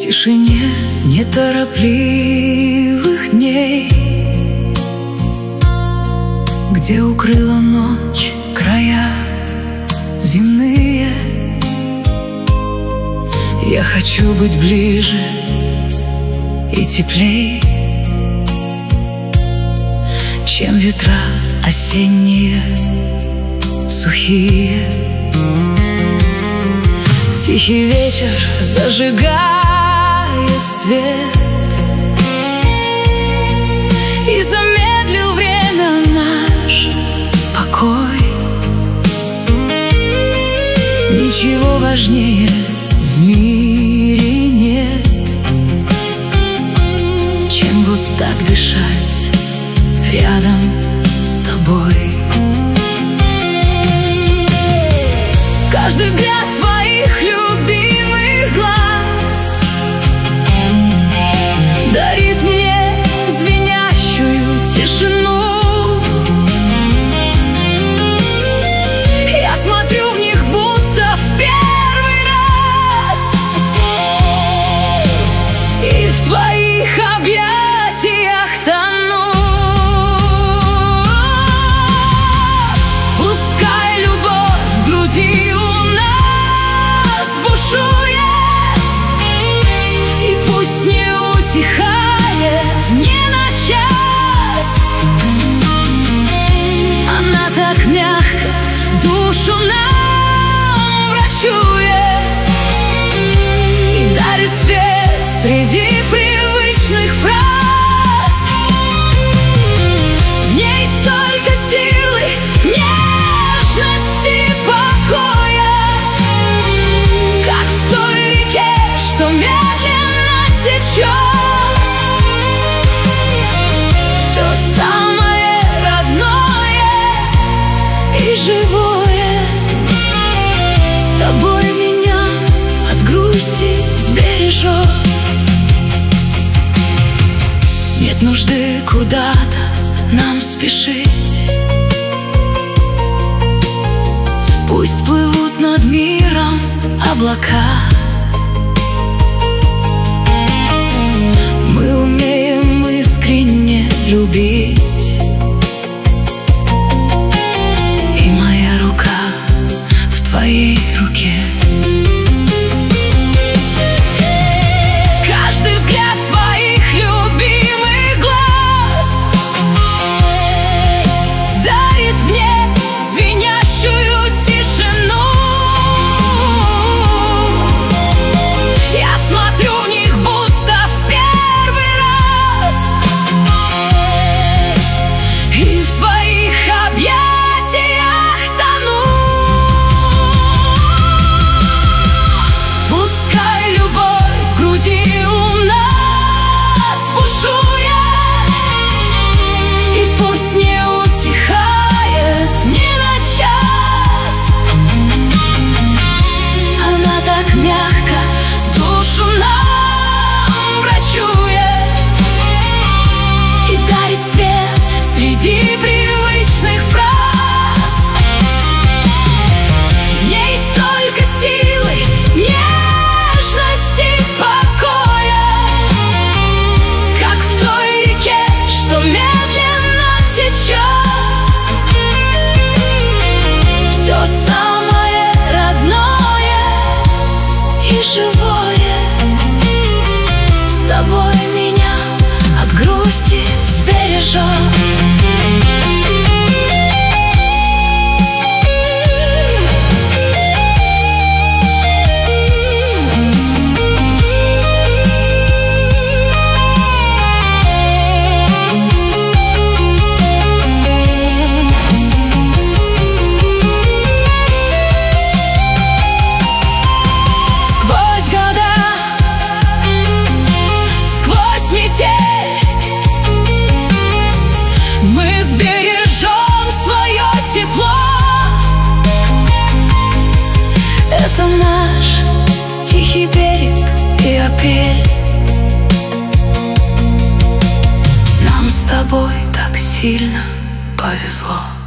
тишине неторопливых дней, где укрыла ночь края земные. Я хочу быть ближе и теплей, чем ветра осенние сухие. Тихий вечер зажигает свет и замедлил время наш покой. Ничего важнее в мире нет, чем вот так дышать рядом с тобой. Каждый взгляд твоих любимых глаз дарит мне звенящую тишину. Я смотрю в них будто в первый раз, и в твоих объятиях тону. Пускай любовь в груди у нас бушует, и пусть не утихает ни на час. Она так мягко душу нам врачует и дарит свет среди привычных фраз. В ней столько силы, нежности, покоя, как в той реке, что медленно течет. Все самое родное и живое с тобой меня от грусти сбережет. Нет нужды куда-то нам спешить, пусть плывут над миром облака. Мы умеем искренне любить, и моя рука в твоей руке. Каждый взгляд твоих любимых глаз дарит мне звенящую тишину. Я смотрю в них будто в первый раз, и в твоих объятиях тону. Пускай любовь в груди у нас бушует, и пусть не утихает ни на час. Она так мягко душу нам врачует и дарит свет среди привычных фраз. В ней столько силы, нежности, покоя, как в той реке, что медленно течет. Все самое родное и живое с тобой меня от грусти сбережет. Сквозь года, сквозь метель, мы сбережем свое тепло. Это наш тихий берег и апрель. Нам с тобой так сильно повезло.